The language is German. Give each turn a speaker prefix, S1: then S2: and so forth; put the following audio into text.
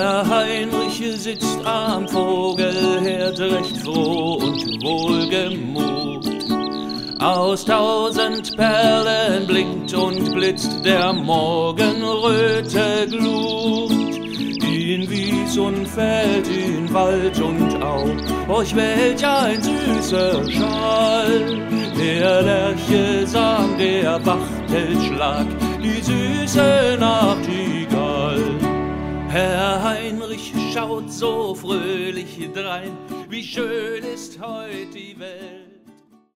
S1: Herr Heinrich sitzt am Vogelherd recht froh und wohlgemut. Aus 1000 Perlen blinkt und blitzt der Morgenröte Glut. In Wies und Feld, in Wald und Au, euch welch ein süßer Schall. Der Lerche sang, der Wachtelschlag, die süße Nachtigall. Herr Heinrich schaut so fröhlich drein, wie schön ist heut die Welt.